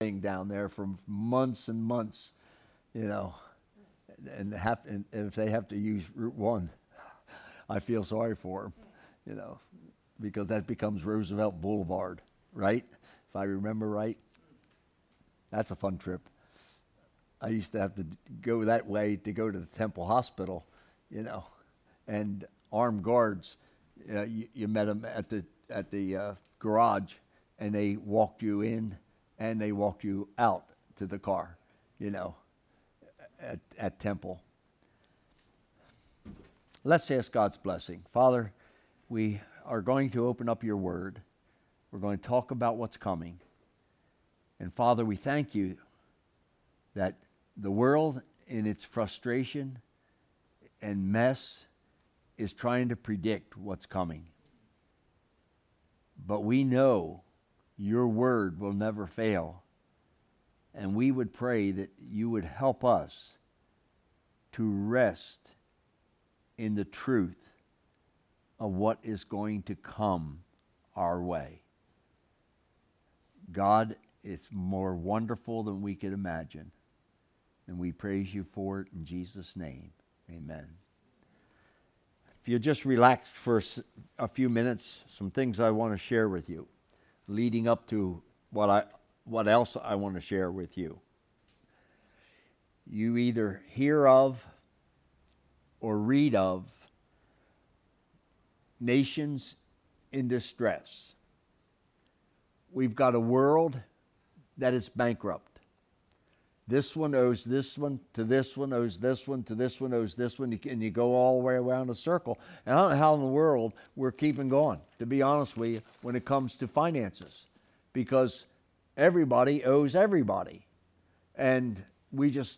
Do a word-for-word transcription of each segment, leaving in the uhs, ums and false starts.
down there for months and months, you know, and, have, and if they have to use Route One, I feel sorry for them, you know, because that becomes Roosevelt Boulevard, right? If I remember right, that's a fun trip. I used to have to go that way to go to the Temple Hospital, you know, and armed guards. Uh, you, you met them at the at the uh, garage, and they walked you in, and they walked you out to the car, you know, at, at Temple. Let's ask God's blessing. Father, we are going to open up your word. We're going to talk about what's coming. And Father, we thank you that the world in its frustration and mess is trying to predict what's coming. But we know your word will never fail. And we would pray that you would help us to rest in the truth of what is going to come our way. God, it's more wonderful than we could imagine. And we praise you for it in Jesus' name. Amen. If you just relax for a few minutes, some things I want to share with you, leading up to what I what else I want to share with you. You either hear of or read of nations in distress. We've got a world that is bankrupt. This one owes this one to this one, owes this one to this one, owes this one, and you go all the way around a circle. And I don't know how in the world we're keeping going, to be honest with you, when it comes to finances, because everybody owes everybody. And we just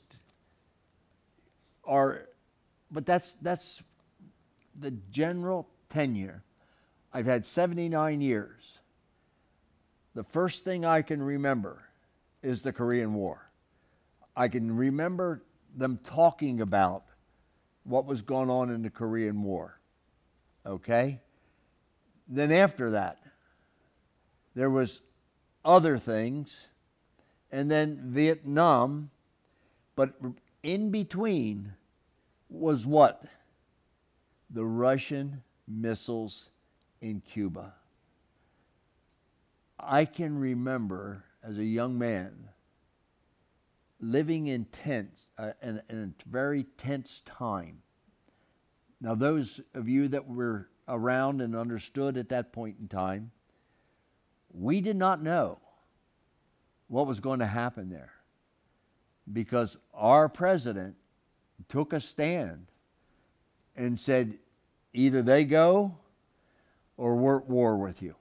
are, but that's that's the general tenure. I've had seventy-nine years. The first thing I can remember is the Korean War. I can remember them talking about what was going on in the Korean War. Okay? Then after that, there was other things, and then Vietnam, but in between was what? The Russian missiles in Cuba. I can remember as a young man living in tense, uh, in, in a very tense time. Now, those of you that were around and understood at that point in time, we did not know what was going to happen there, because our president took a stand and said, either they go or we're at war with you.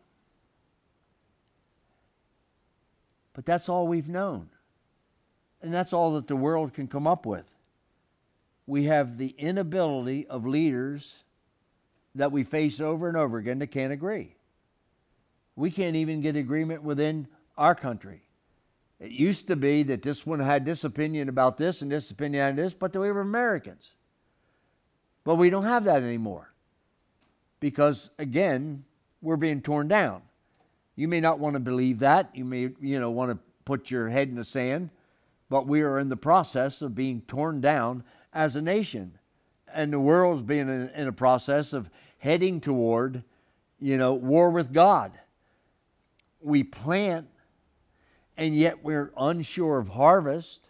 But that's all we've known. And that's all that the world can come up with. We have the inability of leaders that we face over and over again that can't agree. We can't even get agreement within our country. It used to be that this one had this opinion about this and this opinion on this, but we were Americans. But we don't have that anymore. Because, again, we're being torn down. You may not want to believe that. You may, you know, want to put your head in the sand. But we are in the process of being torn down as a nation. And the world's being in, in a process of heading toward, you know, war with God. We plant, and yet we're unsure of harvest.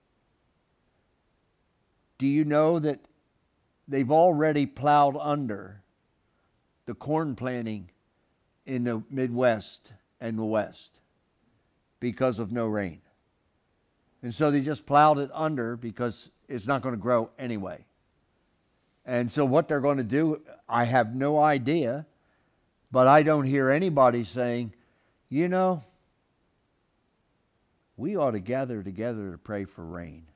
Do you know that they've already plowed under the corn planting in the Midwest and the West because of no rain? And so they just plowed it under because it's not going to grow anyway. And so what they're going to do, I have no idea, but I don't hear anybody saying, you know, we ought to gather together to pray for rain.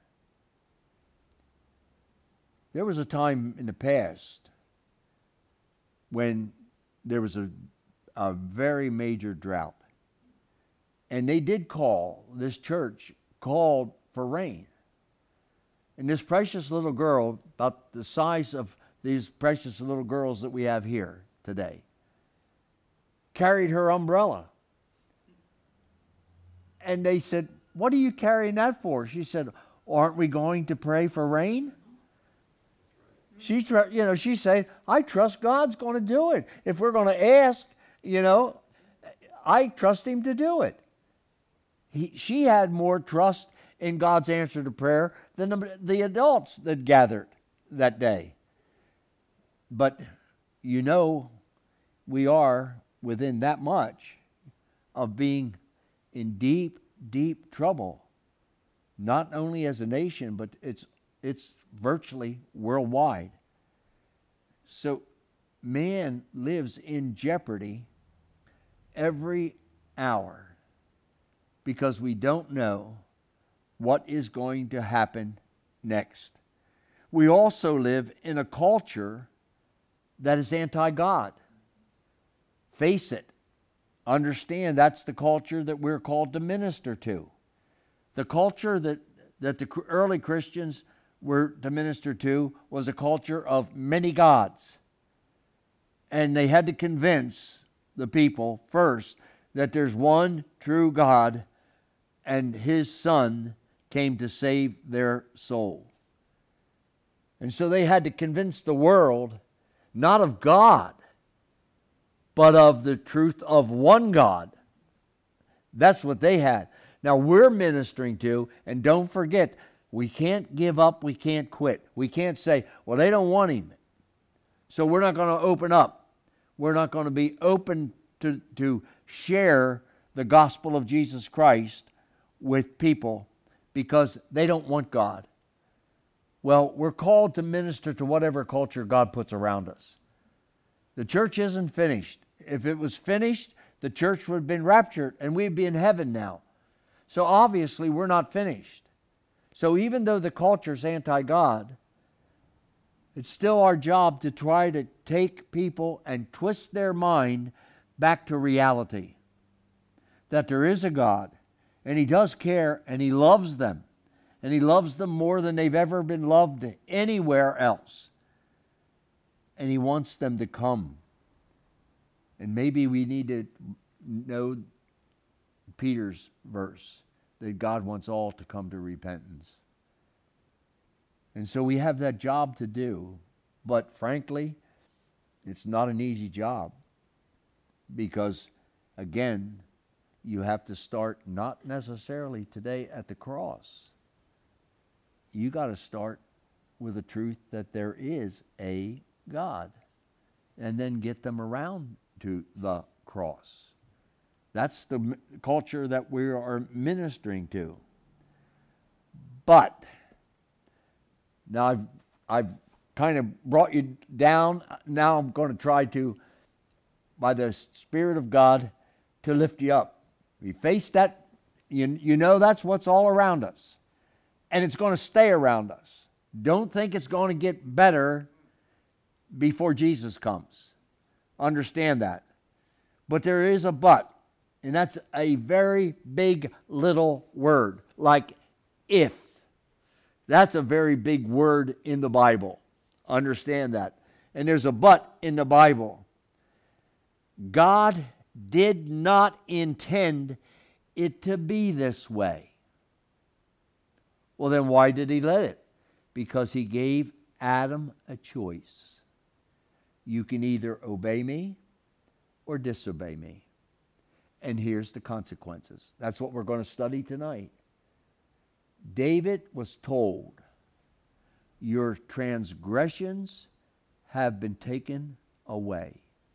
There was a time in the past when there was a, a very major drought. And they did call, this church called for rain. And this precious little girl, about the size of these precious little girls that we have here today, carried her umbrella. And they said, what are you carrying that for? She said, aren't we going to pray for rain? She, tr- you know, she's saying, I trust God's going to do it. If we're going to ask, you know, I trust Him to do it. He, she had more trust in God's answer to prayer than the, the adults that gathered that day. But, you know, we are within that much of being in deep, deep trouble. Not only as a nation, but it's it's virtually worldwide. So man lives in jeopardy every hour because we don't know what is going to happen next. We also live in a culture that is anti-God. Face it. Understand that's the culture that we're called to minister to. The culture that, that the early Christians were to minister to was a culture of many gods. And they had to convince the people first that there's one true God and His Son came to save their soul. And so they had to convince the world not of God, but of the truth of one God. That's what they had. Now we're ministering to, and don't forget, we can't give up, we can't quit. We can't say, well, they don't want Him, so we're not going to open up. We're not going to be open to, to share the gospel of Jesus Christ with people because they don't want God. Well, we're called to minister to whatever culture God puts around us. The church isn't finished. If it was finished, the church would have been raptured and we'd be in heaven now. So obviously we're not finished. So even though the culture is anti-God, it's still our job to try to take people and twist their mind back to reality. That there is a God, and He does care, and He loves them. And He loves them more than they've ever been loved anywhere else. And He wants them to come. And maybe we need to know Peter's verse, that God wants all to come to repentance. And so we have that job to do. But frankly, it's not an easy job. Because, again, you have to start not necessarily today at the cross. You got to start with the truth that there is a God. And then get them around to the cross. That's the culture that we are ministering to. But, now I've, I've kind of brought you down. Now I'm going to try to, by the Spirit of God, to lift you up. We face that, you, you know that's what's all around us. And it's going to stay around us. Don't think it's going to get better before Jesus comes. Understand that. But there is a but. And that's a very big little word. Like if. That's a very big word in the Bible. Understand that. And there's a but in the Bible. God did not intend it to be this way. Well, then why did He let it? Because He gave Adam a choice. You can either obey me or disobey me. And here's the consequences. That's what we're going to study tonight. David was told, your transgressions have been taken away.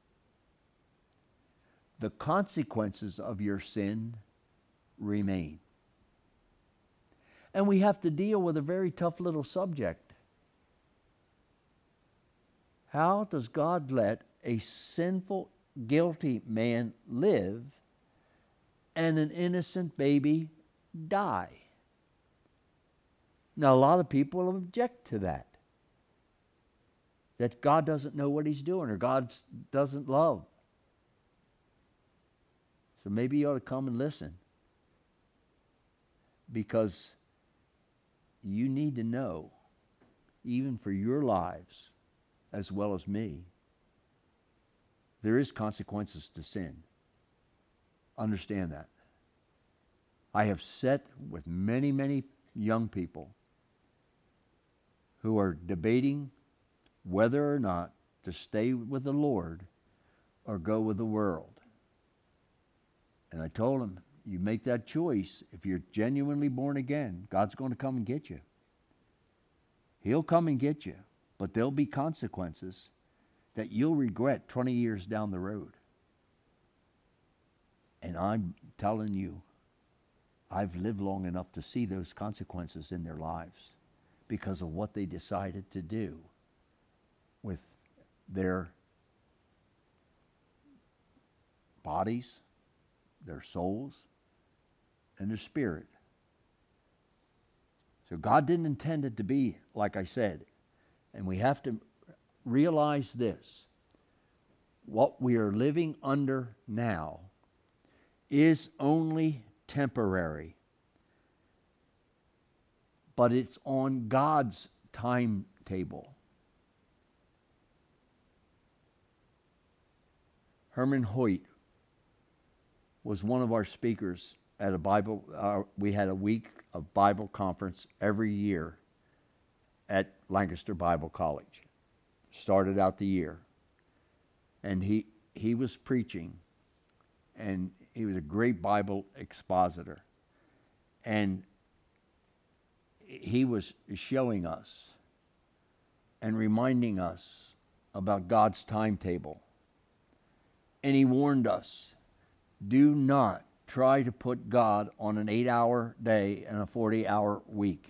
The consequences of your sin remain. And we have to deal with a very tough little subject. How does God let a sinful, guilty man live and an innocent baby die? Now, a lot of people object to that. That God doesn't know what He's doing or God doesn't love. So maybe you ought to come and listen. Because you need to know, even for your lives, as well as me, there is consequences to sin. Understand that. I have sat with many, many young people who are debating whether or not to stay with the Lord or go with the world. And I told them, you make that choice. If you're genuinely born again, God's going to come and get you. He'll come and get you, but there'll be consequences that you'll regret twenty years down the road. And I'm telling you, I've lived long enough to see those consequences in their lives because of what they decided to do with their bodies, their souls, and their spirit. So God didn't intend it to be like I said. And we have to realize this. What we are living under now is only temporary. But it's on God's timetable. Herman Hoyt was one of our speakers at a Bible, uh, we had a week of Bible conference every year at Lancaster Bible College. Started out the year. And he he was preaching, and he was a great Bible expositor. And he was showing us and reminding us about God's timetable. And he warned us, do not try to put God on an eight-hour day and a forty-hour week.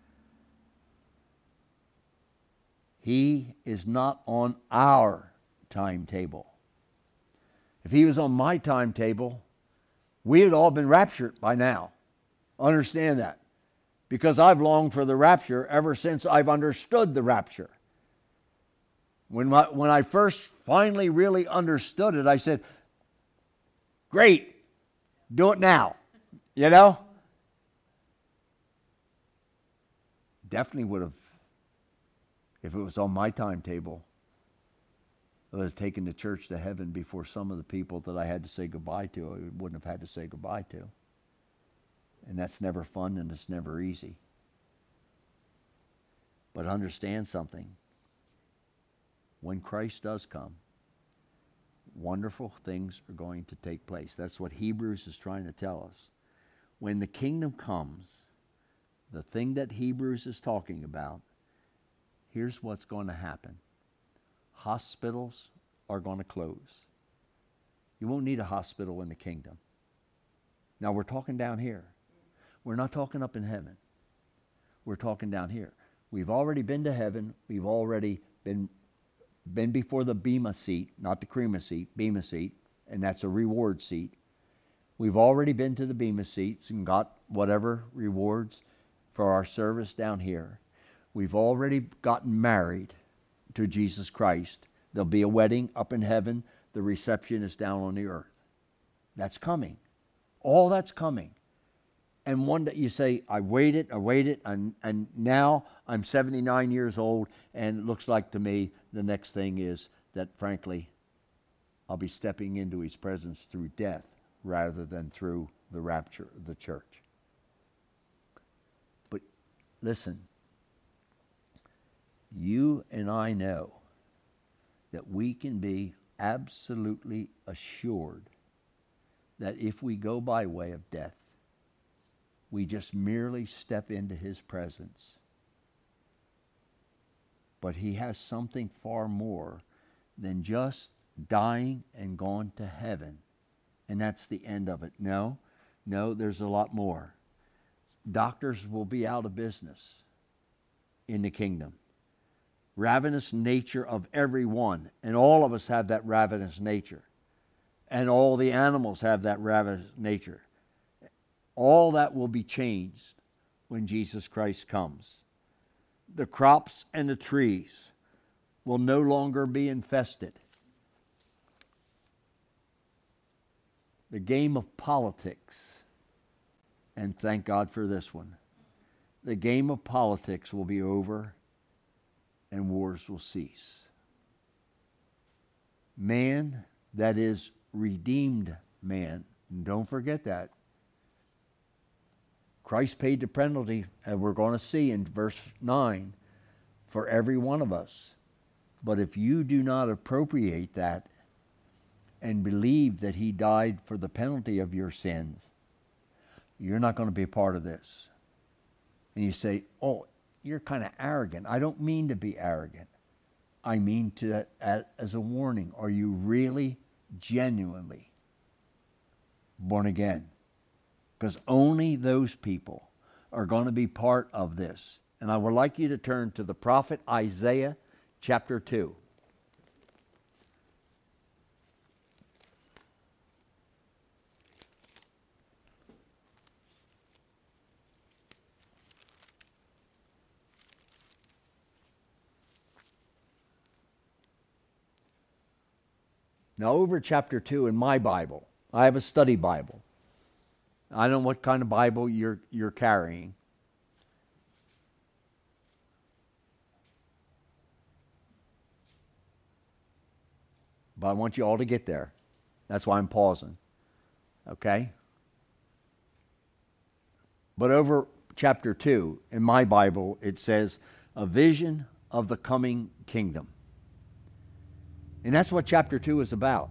He is not on our timetable. If he was on my timetable, we had all been raptured by now. Understand that. Because I've longed for the rapture ever since I've understood the rapture. When, my, when I first finally really understood it, I said, great, do it now. You know? Definitely would have, if it was on my timetable, I would have taken the church to heaven before some of the people that I had to say goodbye to, I wouldn't have had to say goodbye to. And that's never fun and it's never easy. But understand something. When Christ does come, wonderful things are going to take place. That's what Hebrews is trying to tell us. When the kingdom comes, the thing that Hebrews is talking about, here's what's going to happen. Hospitals are going to close. You won't need a hospital in the kingdom. Now we're talking down here. We're not talking up in heaven. We're talking down here. We've already been to heaven. We've already been been before the Bema seat, not the Crema seat, Bema seat, and that's a reward seat. We've already been to the Bema seats and got whatever rewards for our service down here. We've already gotten married to Jesus Christ. There'll be a wedding up in heaven. The reception is down on the earth. That's coming. All that's coming. And one day you say, I waited, I waited, and, and now I'm seventy-nine years old, and it looks like to me the next thing is that, frankly, I'll be stepping into his presence through death rather than through the rapture of the church. But listen, you and I know that we can be absolutely assured that if we go by way of death, we just merely step into his presence. But he has something far more than just dying and going to heaven. And that's the end of it. No, no, there's a lot more. Doctors will be out of business in the kingdom. Ravenous nature of everyone, and all of us have that ravenous nature. And all the animals have that ravenous nature. All that will be changed when Jesus Christ comes. The crops and the trees will no longer be infested. The game of politics, and thank God for this one, the game of politics will be over and wars will cease. Man, that is redeemed man, and don't forget that, Christ paid the penalty, and we're going to see in verse nine, for every one of us. But if you do not appropriate that and believe that he died for the penalty of your sins, you're not going to be a part of this. And you say, oh, you're kind of arrogant. I don't mean to be arrogant. I mean to as a warning. Are you really, genuinely born again? Because only those people are going to be part of this. And I would like you to turn to the prophet Isaiah chapter two. Now, over chapter two in my Bible, I have a study Bible. I don't know what kind of Bible you're you're carrying. But I want you all to get there. That's why I'm pausing. Okay? But over chapter two, in my Bible, it says, a vision of the coming kingdom. And that's what chapter two is about.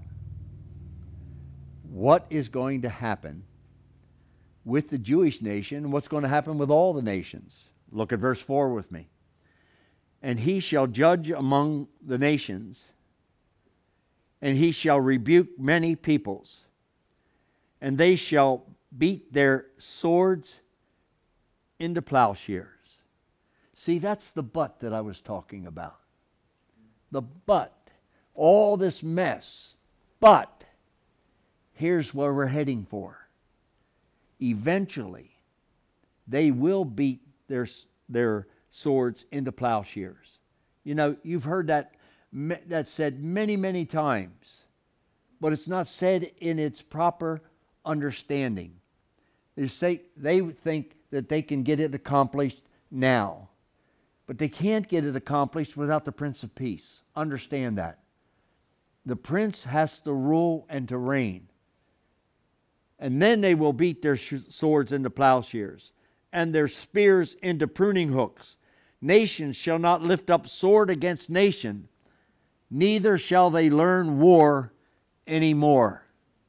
What is going to happen with the Jewish nation, what's going to happen with all the nations. Look at verse four with me. And he shall judge among the nations, and he shall rebuke many peoples, and they shall beat their swords into plowshares. See, that's the but that I was talking about. The but. All this mess. But here's where we're heading for. Eventually, they will beat their, their swords into plowshares. You know, you've heard that, that said many, many times, but it's not said in its proper understanding. They say, they think that they can get it accomplished now, but they can't get it accomplished without the Prince of Peace. Understand that. The prince has to rule and to reign. And then they will beat their sh- swords into plowshares, and their spears into pruning hooks. Nation shall not lift up sword against nation, neither shall they learn war anymore.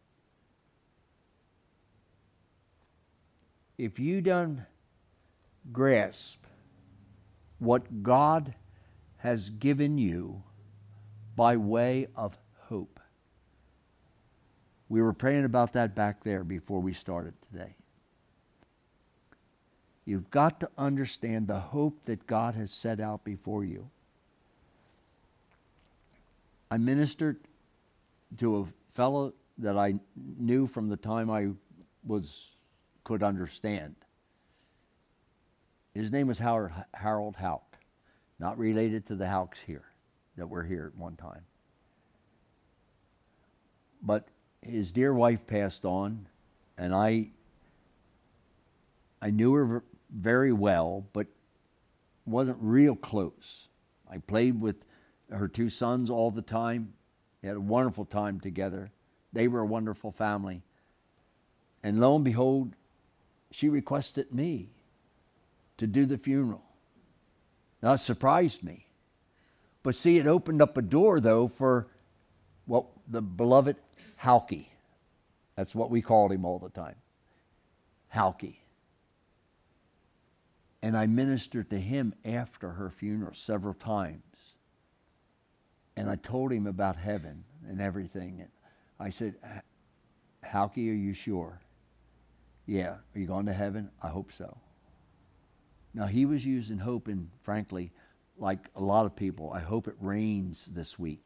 If you don't grasp what God has given you by way of hope. We were praying about that back there before we started today. You've got to understand the hope that God has set out before you. I ministered to a fellow that I knew from the time I was could understand. His name was Howard, Harold Houck, not related to the Houcks here that were here at one time. But his dear wife passed on, and I I knew her very well, but wasn't real close. I played with her two sons all the time. They had a wonderful time together. They were a wonderful family. And lo and behold, she requested me to do the funeral. Now, it surprised me. But see, it opened up a door, though, for what the beloved Houkie. That's what we called him all the time. Houkie. And I ministered to him after her funeral several times. And I told him about heaven and everything. And I said, Houkie, are you sure? Yeah. Are you going to heaven? I hope so. Now, he was using hope, and frankly, like a lot of people, I hope it rains this week.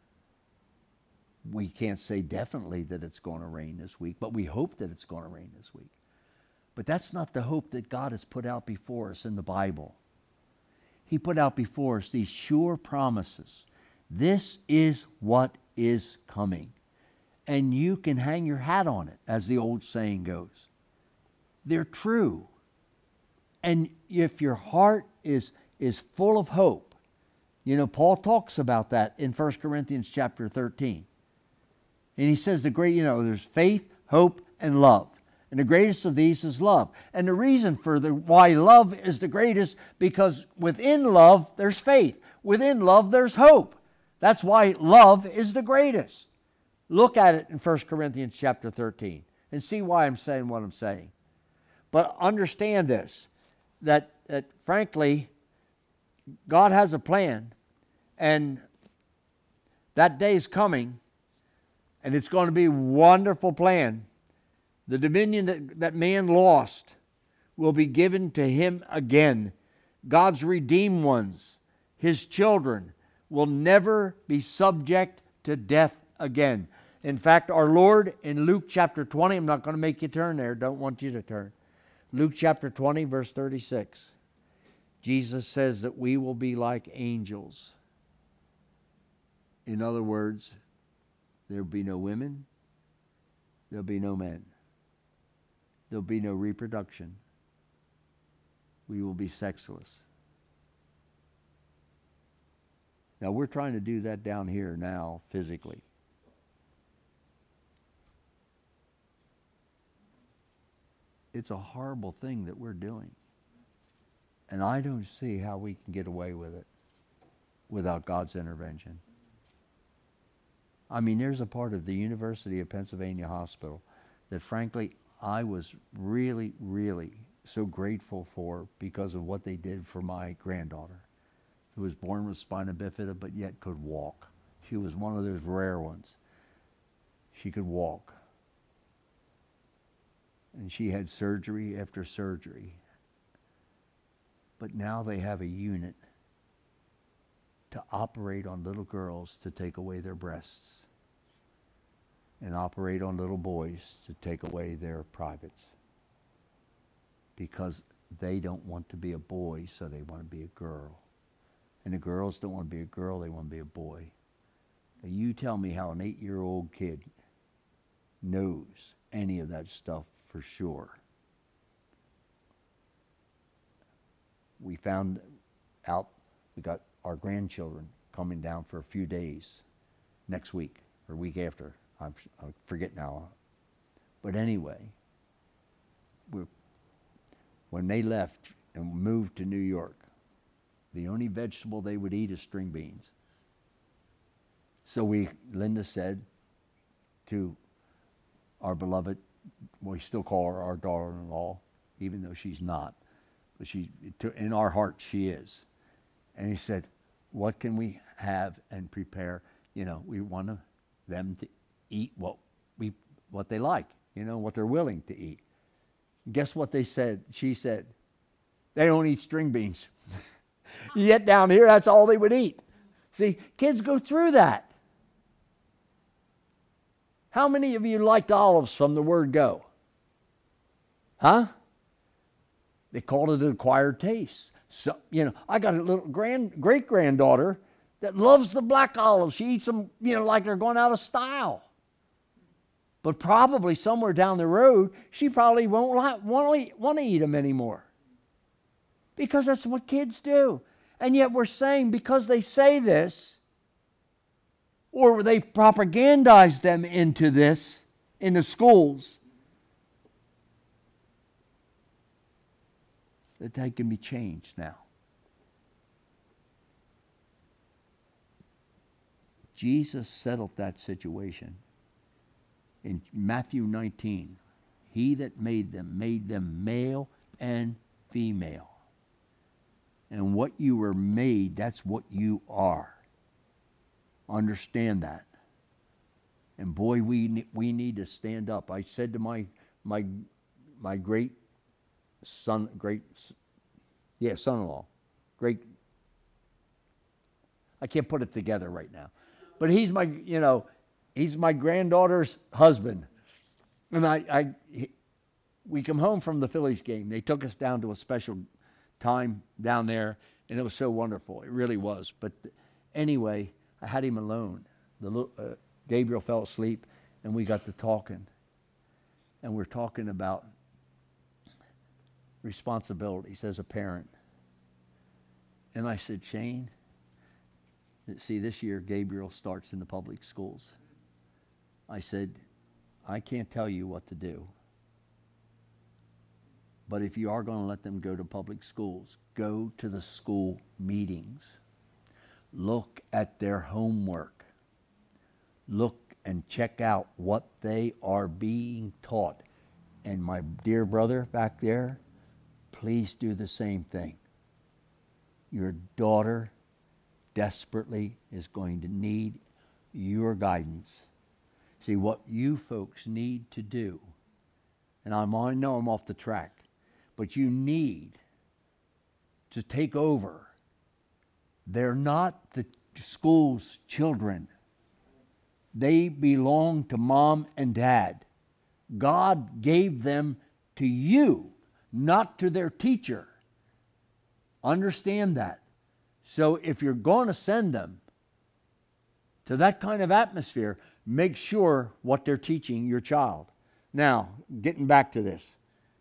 We can't say definitely that it's going to rain this week, but we hope that it's going to rain this week. But that's not the hope that God has put out before us in the Bible. He put out before us these sure promises. This is what is coming. And you can hang your hat on it, as the old saying goes. They're true. And if your heart is, is full of hope, you know, Paul talks about that in First Corinthians chapter thirteen. And he says the great, you know, there's faith, hope, and love. And the greatest of these is love. And the reason for the why love is the greatest, because within love there's faith. Within love there's hope. That's why love is the greatest. Look at it in First Corinthians chapter thirteen and see why I'm saying what I'm saying. But understand this, that, that frankly, God has a plan, and that day is coming, and it's going to be a wonderful plan. The dominion that, that man lost will be given to him again. God's redeemed ones, his children, will never be subject to death again. In fact, our Lord in Luke chapter twenty, I'm not going to make you turn there, don't want you to turn. Luke chapter twenty, verse thirty-six. Jesus says that we will be like angels. In other words, there'll be no women, there'll be no men. There'll be no reproduction. We will be sexless. Now, we're trying to do that down here now, physically. It's a horrible thing that we're doing. And I don't see how we can get away with it without God's intervention. I mean, there's a part of the University of Pennsylvania Hospital that, frankly, I was really, really so grateful for because of what they did for my granddaughter, who was born with spina bifida but yet could walk. She was one of those rare ones. She could walk. And she had surgery after surgery. But now they have a unit to operate on little girls to take away their breasts, and operate on little boys to take away their privates, because they don't want to be a boy, so they want to be a girl. And the girls don't want to be a girl, they want to be a boy. Now you tell me how an eight-year-old kid knows any of that stuff for sure. We found out we got our grandchildren coming down for a few days next week or week after. I'm, I forget now. But anyway, we're, when they left and moved to New York, the only vegetable they would eat is string beans. So we, Linda said to our beloved, we still call her our daughter-in-law, even though she's not, but she, in our heart she is. And he said, what can we have and prepare? You know, we want them to eat what we what they like, you know, what they're willing to eat. Guess what they said? She said, they don't eat string beans. Yet down here, that's all they would eat. See, kids go through that. How many of you liked olives from the word go? Huh? They called it an acquired taste. So, you know, I got a little grand great granddaughter that loves the black olives. She eats them, you know, like they're going out of style. But probably somewhere down the road, she probably won't want to eat them anymore. Because that's what kids do. And yet we're saying, because they say this, or they propagandize them into this in the schools, that they can be changed now. Jesus settled that situation. In Matthew nineteen, he that made them, made them male and female. And what you were made, that's what you are. Understand that. And boy, we we need to stand up. I said to my my my great son, great yeah, son-in-law, great. I can't put it together right now, but he's my you know. He's my granddaughter's husband. And I, I he, we come home from the Phillies game. They took us down to a special time down there, and it was so wonderful. It really was. But anyway, I had him alone. The little, uh, Gabriel fell asleep, and we got to talking. And we're talking about responsibilities as a parent. And I said, Shane, see, this year Gabriel starts in the public schools. I said, I can't tell you what to do. But if you are going to let them go to public schools, go to the school meetings. Look at their homework. Look and check out what they are being taught. And my dear brother back there, please do the same thing. Your daughter desperately is going to need your guidance. See, what you folks need to do, and I'm, I know I'm off the track, but you need to take over. They're not the school's children. They belong to mom and dad. God gave them to you, not to their teacher. Understand that. So if you're going to send them to that kind of atmosphere, make sure what they're teaching your child. Now, getting back to this.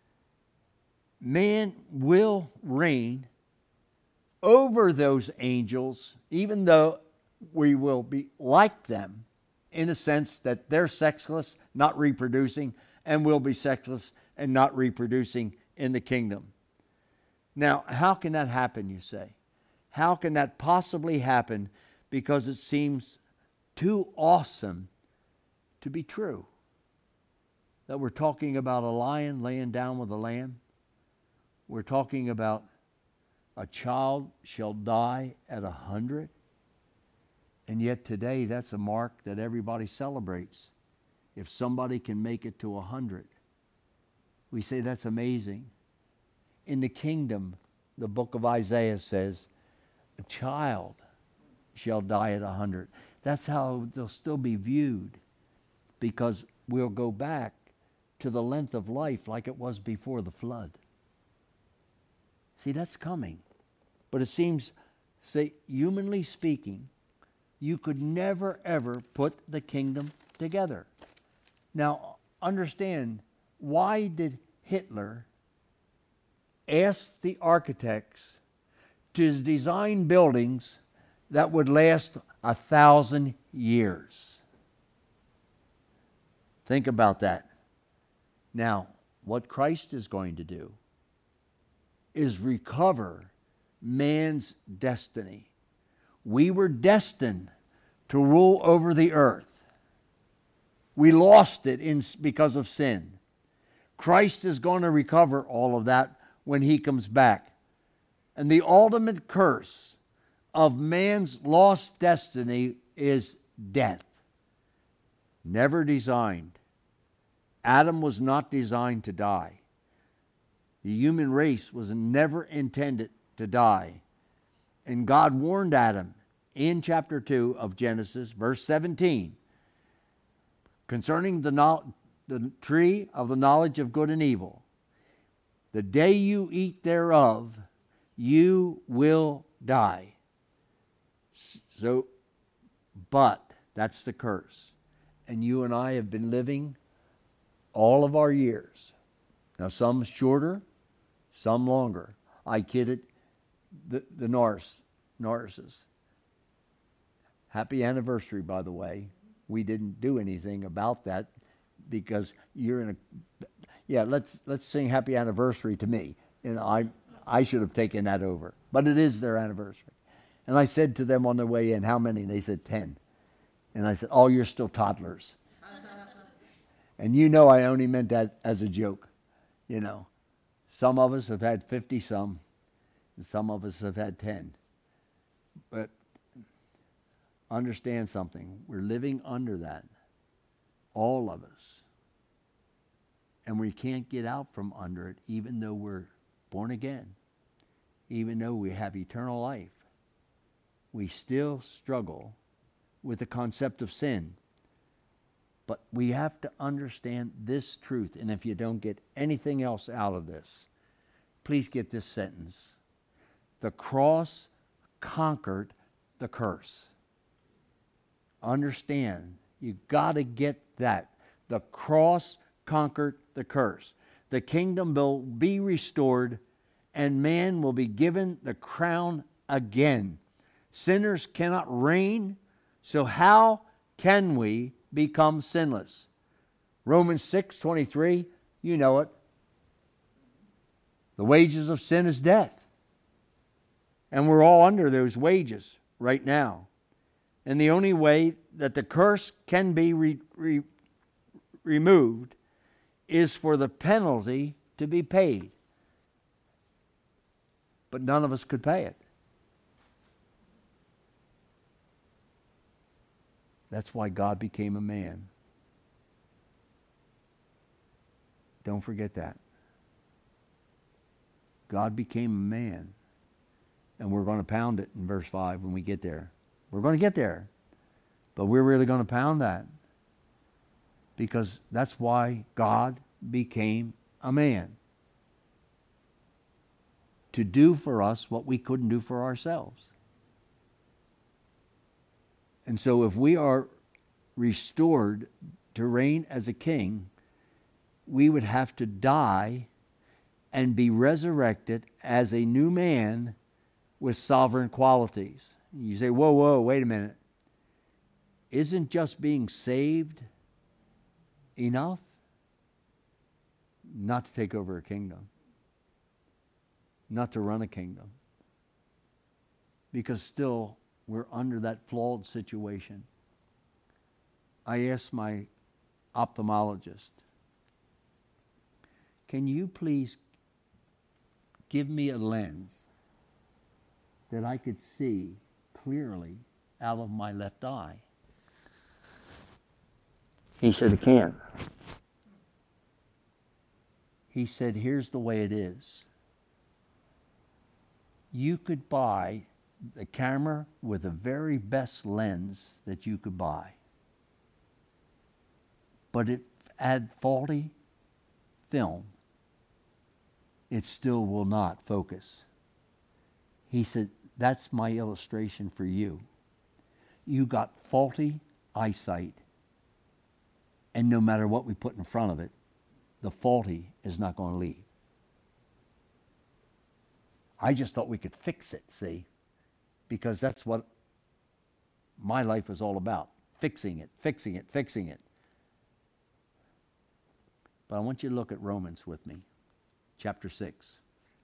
Man will reign over those angels, even though we will be like them in a sense that they're sexless, not reproducing, and will be sexless and not reproducing in the kingdom. Now, how can that happen, you say? How can that possibly happen? Because it seems too awesome to be true. That we're talking about a lion laying down with a lamb. We're talking about a child shall die at a hundred. And yet today, that's a mark that everybody celebrates. If somebody can make it to a hundred, we say that's amazing. In the kingdom, the book of Isaiah says, a child shall die at a hundred. That's how they'll still be viewed, because we'll go back to the length of life like it was before the flood. See, that's coming. But it seems, say, humanly speaking, you could never, ever put the kingdom together. Now, understand, why did Hitler ask the architects to design buildings that would last a thousand years? Think about that. Now, what Christ is going to do is recover man's destiny. We were destined to rule over the earth. We lost it in, because of sin. Christ is going to recover all of that when he comes back. And the ultimate curse of man's lost destiny is death. Never designed. Adam was not designed to die. The human race was never intended to die. And God warned Adam in chapter two of Genesis, verse seventeen, concerning the, no- the tree of the knowledge of good and evil. The day you eat thereof, you will die. So, but that's the curse. And you and I have been living all of our years. Now, some shorter, some longer. I kidded the, the Norse, Norses. Happy anniversary, by the way. We didn't do anything about that because you're in a... Yeah, let's let's sing happy anniversary to me. You know, I I should have taken that over. But it is their anniversary. And I said to them on their way in, how many? And they said ten. And I said, oh, you're still toddlers. And you know I only meant that as a joke. You know, some of us have had fifty some, and some of us have had ten. But understand something. We're living under that. All of us. And we can't get out from under it, even though we're born again. Even though we have eternal life. We still struggle with the concept of sin. But we have to understand this truth. And if you don't get anything else out of this, please get this sentence. The cross conquered the curse. Understand, you got to get that. The cross conquered the curse. The kingdom will be restored, and man will be given the crown again. Sinners cannot reign, so how can we become sinless? Romans six twenty-three, you know it. The wages of sin is death. And we're all under those wages right now. And the only way that the curse can be re- re- removed is for the penalty to be paid. But none of us could pay it. That's why God became a man. Don't forget that. God became a man. And we're going to pound it in verse five when we get there. We're going to get there. But we're really going to pound that. Because that's why God became a man. To do for us what we couldn't do for ourselves. And so if we are restored to reign as a king, we would have to die and be resurrected as a new man with sovereign qualities. You say, whoa, whoa, wait a minute. Isn't just being saved enough? Not to take over a kingdom. Not to run a kingdom. Because still, we're under that flawed situation. I asked my ophthalmologist, can you please give me a lens that I could see clearly out of my left eye? He said, I can. He said, here's the way it is. You could buy the camera with the very best lens that you could buy. But if it had faulty film, it still will not focus. He said, that's my illustration for you. You got faulty eyesight, and no matter what we put in front of it, the faulty is not going to leave. I just thought we could fix it, see? Because that's what my life is all about. Fixing it, fixing it, fixing it. But I want you to look at Romans with me, chapter six.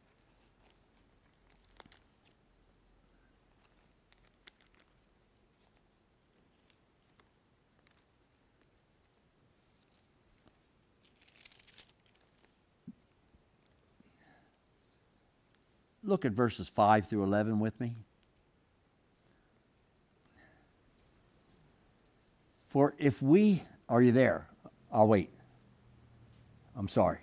Look at verses five through eleven with me. For if we, are you there? I'll wait. I'm sorry.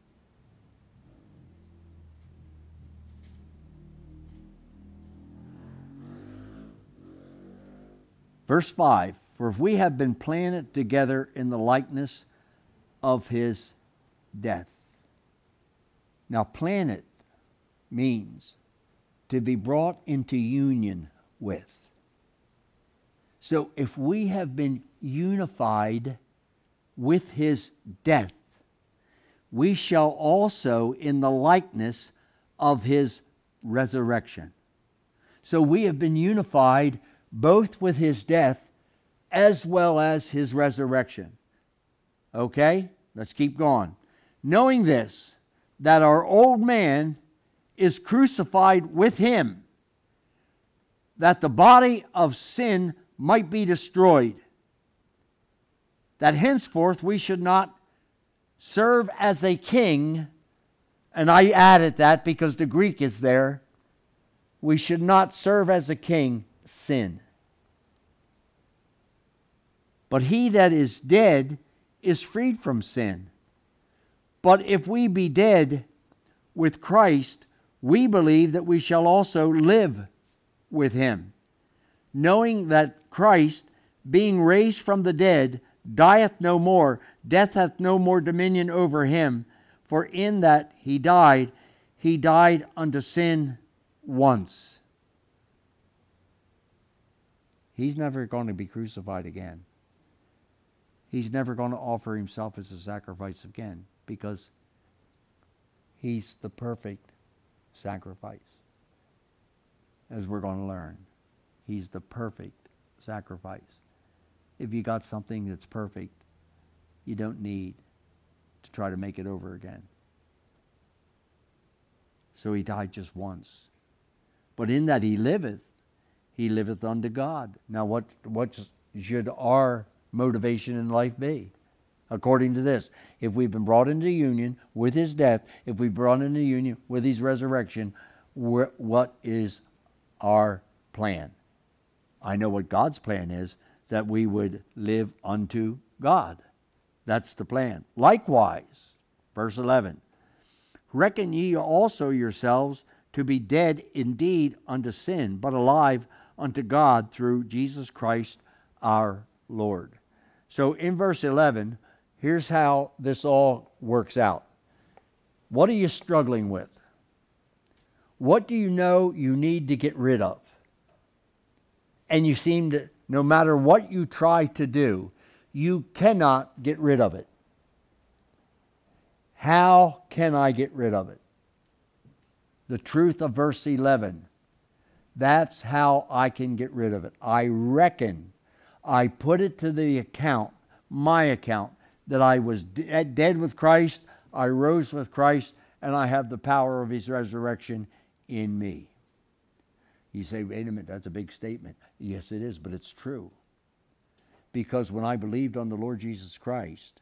Verse five, for if we have been planted together in the likeness of his death. Now, planted means to be brought into union with. So if we have been unified with his death, we shall also in the likeness of his resurrection. So we have been unified both with his death as well as his resurrection. Okay? Let's keep going. Knowing this, that our old man is crucified with him, that the body of sin might be destroyed, that henceforth we should not serve as a king, and I added that because the Greek is there, we should not serve as a king, sin. But he that is dead is freed from sin. But if we be dead with Christ, we believe that we shall also live with him, knowing that Christ, being raised from the dead, dieth no more, death hath no more dominion over him. For in that he died, he died unto sin once. He's never going to be crucified again. He's never going to offer himself as a sacrifice again, because he's the perfect sacrifice. As we're going to learn, he's the perfect sacrifice. If you got something that's perfect, you don't need to try to make it over again. So he died just once. But in that he liveth, he liveth unto God. Now what, what should our motivation in life be? According to this, if we've been brought into union with his death, if we've brought into union with his resurrection, what is our plan? I know what God's plan is, that we would live unto God. That's the plan. Likewise, verse eleven, reckon ye also yourselves to be dead indeed unto sin, but alive unto God through Jesus Christ our Lord. So in verse eleven, here's how this all works out. What are you struggling with? What do you know you need to get rid of? And you seem to, no matter what you try to do, you cannot get rid of it. How can I get rid of it? The truth of verse eleven. That's how I can get rid of it. I reckon, I put it to the account, my account, that I was de- dead with Christ, I rose with Christ, and I have the power of his resurrection in me. You say, wait a minute, that's a big statement. Yes, it is, but it's true. Because when I believed on the Lord Jesus Christ,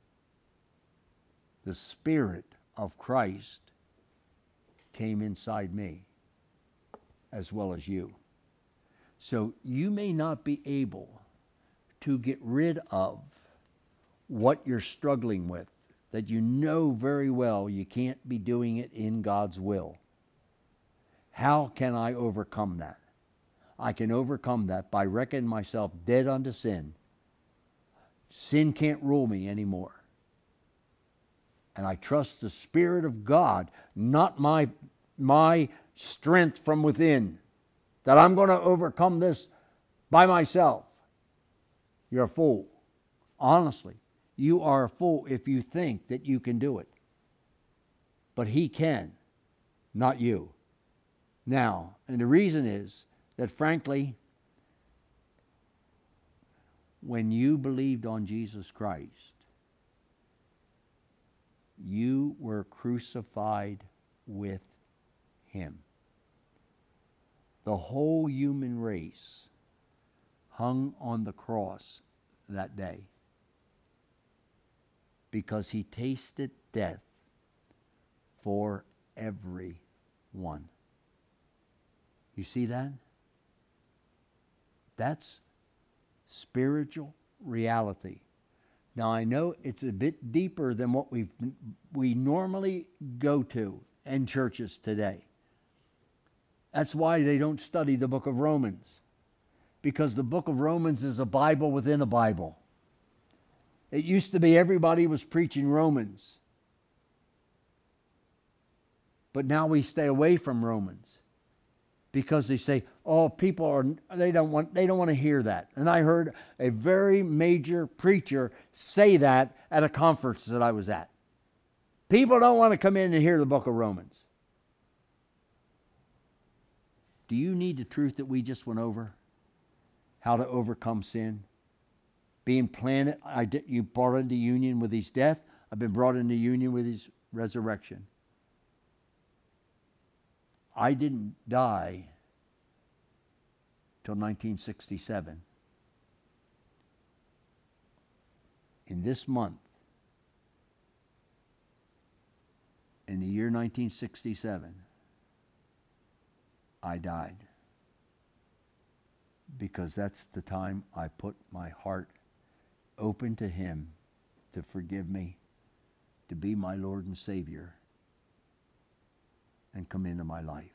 the Spirit of Christ came inside me, as well as you. So you may not be able to get rid of what you're struggling with, that you know very well you can't be doing it in God's will. How can I overcome that? I can overcome that by reckoning myself dead unto sin. Sin can't rule me anymore. And I trust the Spirit of God, not my, my strength from within, that I'm going to overcome this by myself. You're a fool. Honestly, you are a fool if you think that you can do it. But he can, not you. Now, and the reason is that frankly, when you believed on Jesus Christ, you were crucified with him. The whole human race hung on the cross that day because he tasted death for everyone. You see that? That's spiritual reality. Now I know it's a bit deeper than what we we normally go to in churches today. That's why they don't study the book of Romans, because the book of Romans is a Bible within a Bible. It used to be everybody was preaching Romans, but now we stay away from Romans because they say, "Oh, people are they don't want they don't want to hear that." And I heard a very major preacher say that at a conference that I was at. People don't want to come in and hear the book of Romans. Do you need the truth that we just went over? How to overcome sin? Being planted, I did, you brought into union with his death. I've been brought into union with his resurrection. I didn't die till nineteen sixty-seven. In this month, in the year nineteen sixty-seven, I died. Because that's the time I put my heart open to him to forgive me, to be my Lord and Savior, and come into my life.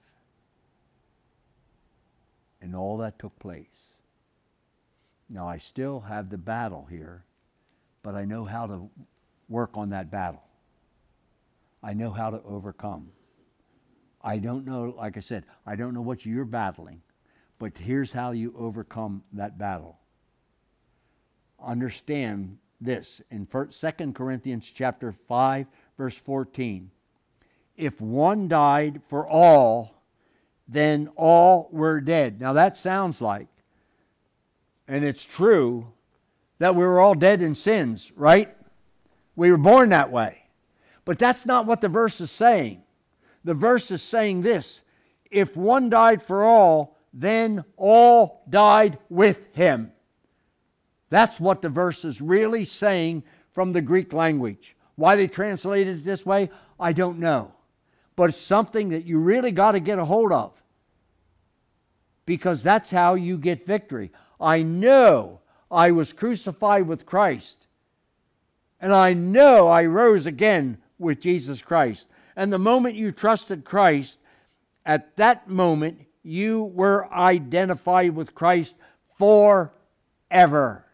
And all that took place. Now I still have the battle here, but I know how to work on that battle. I know how to overcome. I don't know, like I said, I don't know what you're battling, but here's how you overcome that battle. Understand this in Second Corinthians chapter five, verse fourteen. If one died for all, then all were dead. Now that sounds like, and it's true, that we were all dead in sins, right? We were born that way. But that's not what the verse is saying. The verse is saying this: if one died for all, then all died with him. That's what the verse is really saying from the Greek language. Why they translated it this way, I don't know. But it's something that you really got to get a hold of, because that's how you get victory. I know I was crucified with Christ, and I know I rose again with Jesus Christ. And the moment you trusted Christ, at that moment you were identified with Christ forever.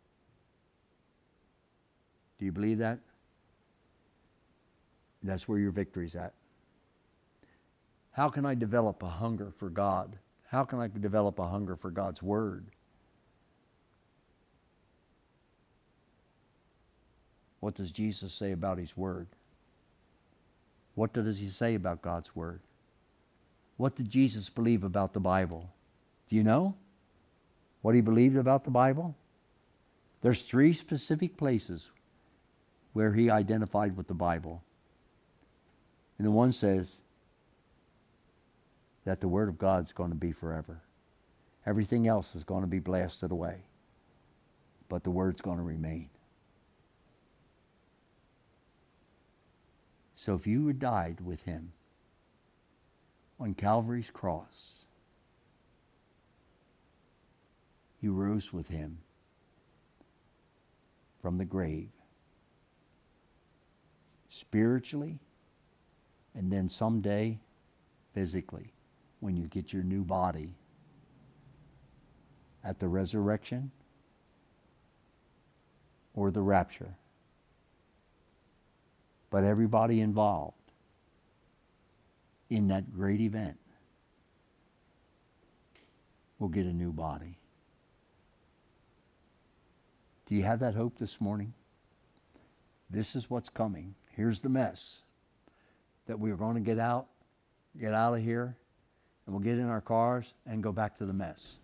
Do you believe that? That's where your victory's at. How can I develop a hunger for God? How can I develop a hunger for God's Word? What does Jesus say about His Word? What does He say about God's Word? What did Jesus believe about the Bible? Do you know what He believed about the Bible? There's three specific places where He identified with the Bible. And the one says that the Word of God is going to be forever. Everything else is going to be blasted away, but the Word's going to remain. So if you had died with Him on Calvary's cross, you rose with Him from the grave, spiritually, and then someday physically, when you get your new body at the resurrection or the rapture. But everybody involved in that great event will get a new body. Do you have that hope this morning? This is what's coming. Here's the mess that we're going to get out, get out of here, and we'll get in our cars and go back to the mess.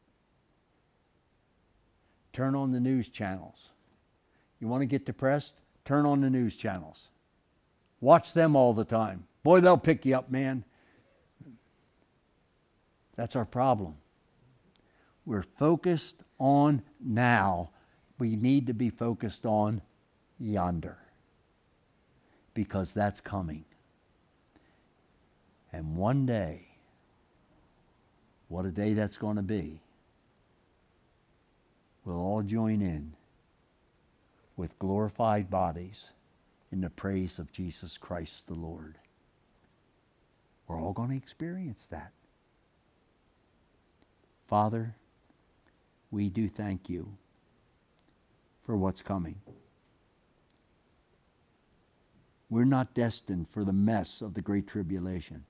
Turn on the news channels. You want to get depressed? Turn on the news channels. Watch them all the time. Boy, they'll pick you up, man. That's our problem. We're focused on now. We need to be focused on yonder, because that's coming. And one day, what a day that's going to be, we'll all join in with glorified bodies in the praise of Jesus Christ the Lord. We're all going to experience that. Father, we do thank you for what's coming. We're not destined for the mess of the Great Tribulation,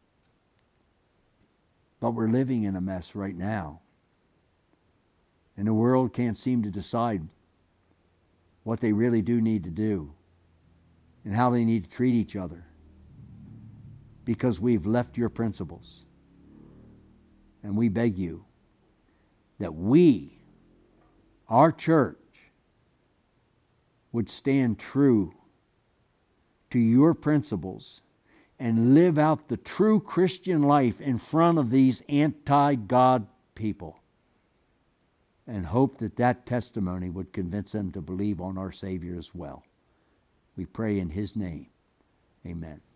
but we're living in a mess right now. And the world can't seem to decide what they really do need to do and how they need to treat each other, because we've left your principles. And we beg you that we, our church, would stand true to your principles and live out the true Christian life in front of these anti-God people, and hope that that testimony would convince them to believe on our Savior as well. We pray in His name. Amen.